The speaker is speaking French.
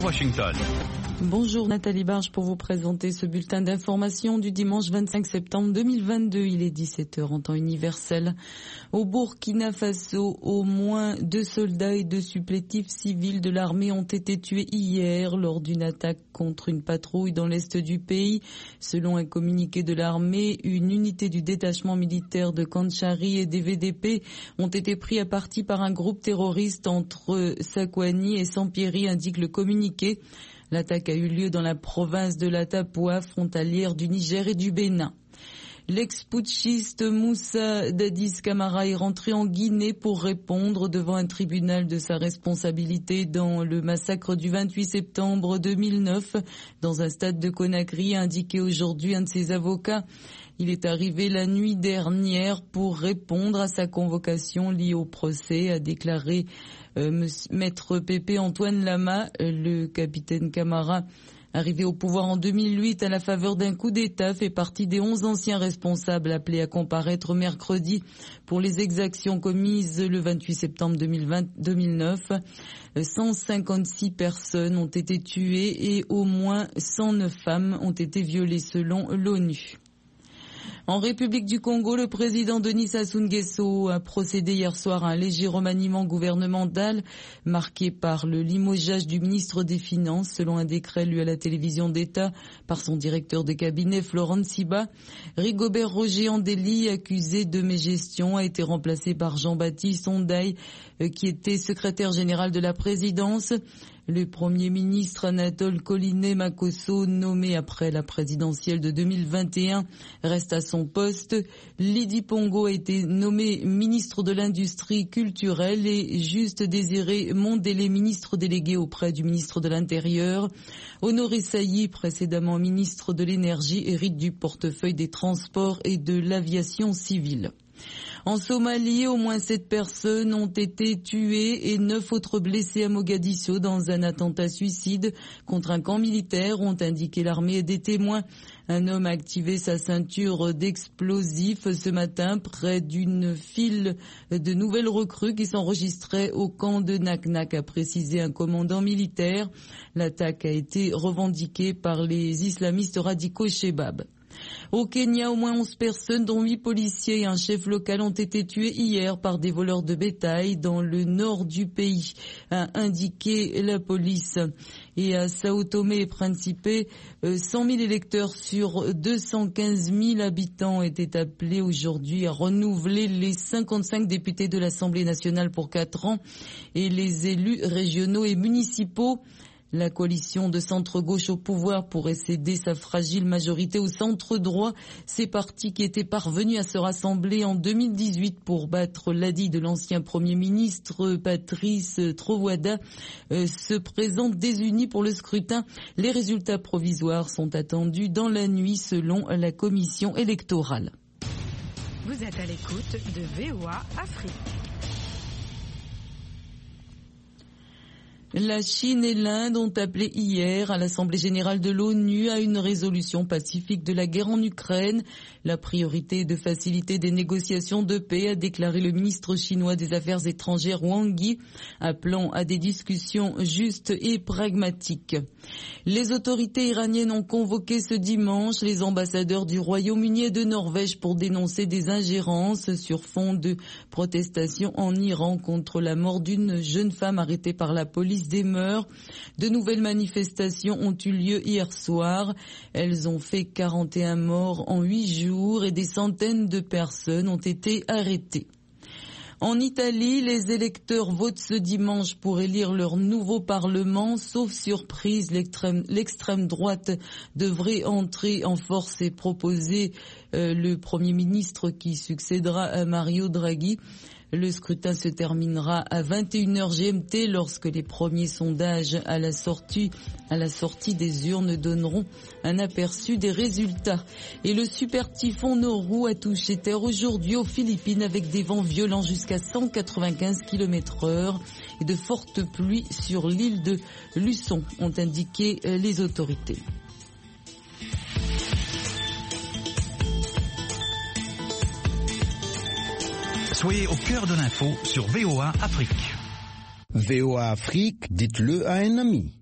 Washington. Bonjour Nathalie Barge pour vous présenter ce bulletin d'information du dimanche 25 septembre 2022. Il est 17h en temps universel. Au Burkina Faso, au moins 2 soldats et 2 supplétifs civils de l'armée ont été tués hier lors d'une attaque contre une patrouille dans l'est du pays. Selon un communiqué de l'armée, une unité du détachement militaire de Kanchari et des VDP ont été pris à partie par un groupe terroriste entre Sakwani et Sampiri, indique le communiqué. L'attaque a eu lieu dans la province de la Tapua, frontalière du Niger et du Bénin. L'ex-putschiste Moussa Dadis Camara est rentré en Guinée pour répondre devant un tribunal de sa responsabilité dans le massacre du 28 septembre 2009 dans un stade de Conakry, a indiqué aujourd'hui un de ses avocats. Il est arrivé la nuit dernière pour répondre à sa convocation liée au procès, a déclaré Maître Pépé Antoine Lama. Le capitaine Camara, arrivé au pouvoir en 2008 à la faveur d'un coup d'État, fait partie des 11 anciens responsables appelés à comparaître mercredi pour les exactions commises le 28 septembre 2009. 156 personnes ont été tuées et au moins 109 femmes ont été violées selon l'ONU. En République du Congo, le président Denis Sassou Nguesso a procédé hier soir à un léger remaniement gouvernemental marqué par le limogeage du ministre des Finances, selon un décret lu à la télévision d'État par son directeur de cabinet Florent Siba. Rigobert Roger Andéli, accusé de mégestion, a été remplacé par Jean-Baptiste Ondaï, qui était secrétaire général de la présidence. Le Premier ministre Anatole Colinet Makosso, nommé après la présidentielle de 2021, reste à son poste. Lydie Pongo a été nommée ministre de l'Industrie culturelle et Juste Désiré Mondélé, ministre délégué auprès du ministre de l'Intérieur. Honoré Sailly, précédemment ministre de l'Énergie, hérite du portefeuille des Transports et de l'Aviation civile. En Somalie, au moins 7 personnes ont été tuées et 9 autres blessées à Mogadiscio dans un attentat suicide contre un camp militaire, ont indiqué l'armée et des témoins. Un homme a activé sa ceinture d'explosifs ce matin près d'une file de nouvelles recrues qui s'enregistraient au camp de Naknak, a précisé un commandant militaire. L'attaque a été revendiquée par les islamistes radicaux Shebab. Au Kenya, au moins 11 personnes, dont 8 policiers et un chef local, ont été tués hier par des voleurs de bétail dans le nord du pays, a indiqué la police. Et à Sao Tomé et Principe, 100 000 électeurs sur 215 000 habitants étaient appelés aujourd'hui à renouveler les 55 députés de l'Assemblée nationale pour 4 ans et les élus régionaux et municipaux. La coalition de centre-gauche au pouvoir pourrait céder sa fragile majorité au centre-droit. Ces partis qui étaient parvenus à se rassembler en 2018 pour battre l'ADI de l'ancien Premier ministre Patrice Trovoada se présentent désunis pour le scrutin. Les résultats provisoires sont attendus dans la nuit selon la commission électorale. Vous êtes à l'écoute de VOA Afrique. La Chine et l'Inde ont appelé hier à l'Assemblée générale de l'ONU à une résolution pacifique de la guerre en Ukraine. La priorité est de faciliter des négociations de paix, a déclaré le ministre chinois des Affaires étrangères Wang Yi, appelant à des discussions justes et pragmatiques. Les autorités iraniennes ont convoqué ce dimanche les ambassadeurs du Royaume-Uni et de Norvège pour dénoncer des ingérences sur fond de protestations en Iran contre la mort d'une jeune femme arrêtée par la police des mœurs. De nouvelles manifestations ont eu lieu hier soir. Elles ont fait 41 morts en 8 jours et des centaines de personnes ont été arrêtées. En Italie, les électeurs votent ce dimanche pour élire leur nouveau parlement. Sauf surprise, l'extrême droite devrait entrer en force et proposer le Premier ministre qui succédera à Mario Draghi. Le scrutin se terminera à 21h GMT lorsque les premiers sondages à la sortie des urnes donneront un aperçu des résultats. Et le super typhon Noru a touché terre aujourd'hui aux Philippines avec des vents violents jusqu'à 195 km/h et de fortes pluies sur l'île de Luçon, ont indiqué les autorités. Soyez au cœur de l'info sur VOA Afrique. VOA Afrique, dites-le à un ami.